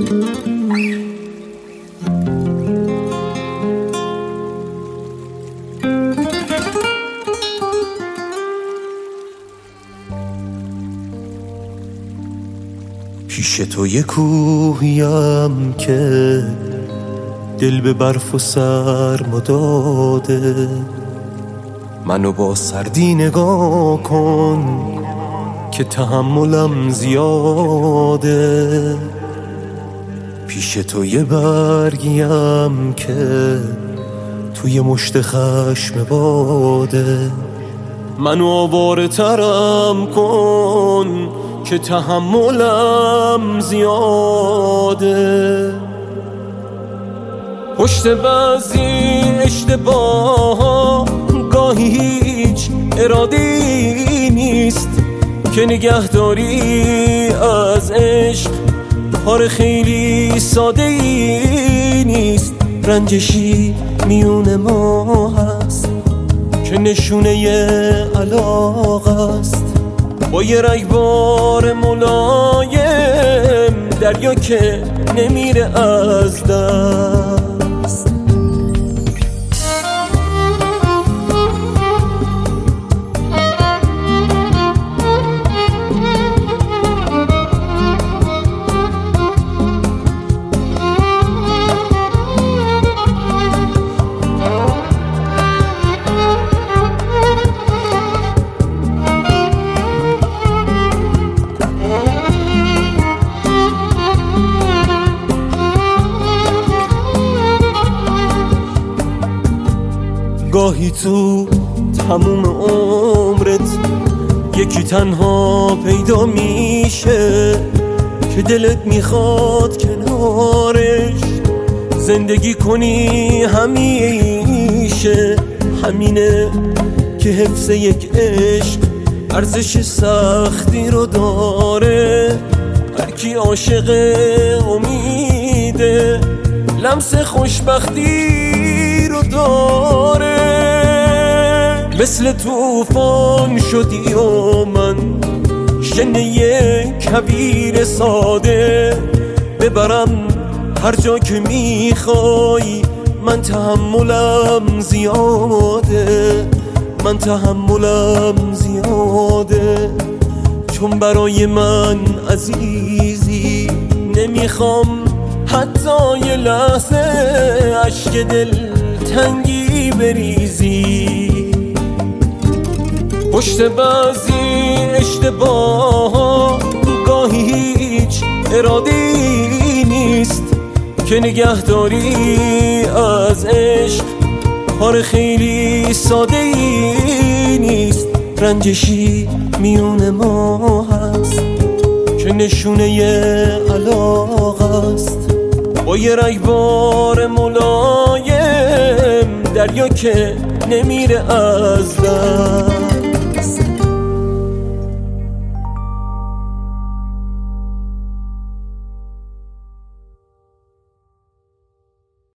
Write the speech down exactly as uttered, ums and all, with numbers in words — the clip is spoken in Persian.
پیش تو یه کوهیم که دل به برف و سرما داده، منو با سردی نگاه کن که تحملم زیاده. پیش تو یه برگیم که توی مشت خشم باده، منو آواره ترم کن که تحملم زیاده. پشت بعضی اشتباه گاهی هیچ ارادی نیست که نگهداری از عشق کار خیلی ساده ای نیست. رنجشی میون ما هست که نشونه علاقه است، با یه رگبار ملایم دریا که نمیره از دست. گاهی تو تموم عمرت یکی تنها پیدا میشه که دلت میخواد کنارش زندگی کنی همیشه. همینه که حفظ یک عشق ارزش سختی رو داره. هر کی عاشق امیده لمس خوشبختی رو داره. مثل طوفان شدی و من شنه یک کویر ساده، ببرم هر جا که میخوای. من تحملم زیاده، من تحملم زیاده، چون برای من عزیزی نمیخوام حتی یه لحظه اشک دل تنگی بریزی. پشت بعضی اشتباه گاهی هیچ ارادی نیست که نگهداری از عشق کار خیلی ساده ای نیست. رنجشی میون ما هست که نشونه علاقه است، با یه رگبار ملایم دریا که نمیره از دست.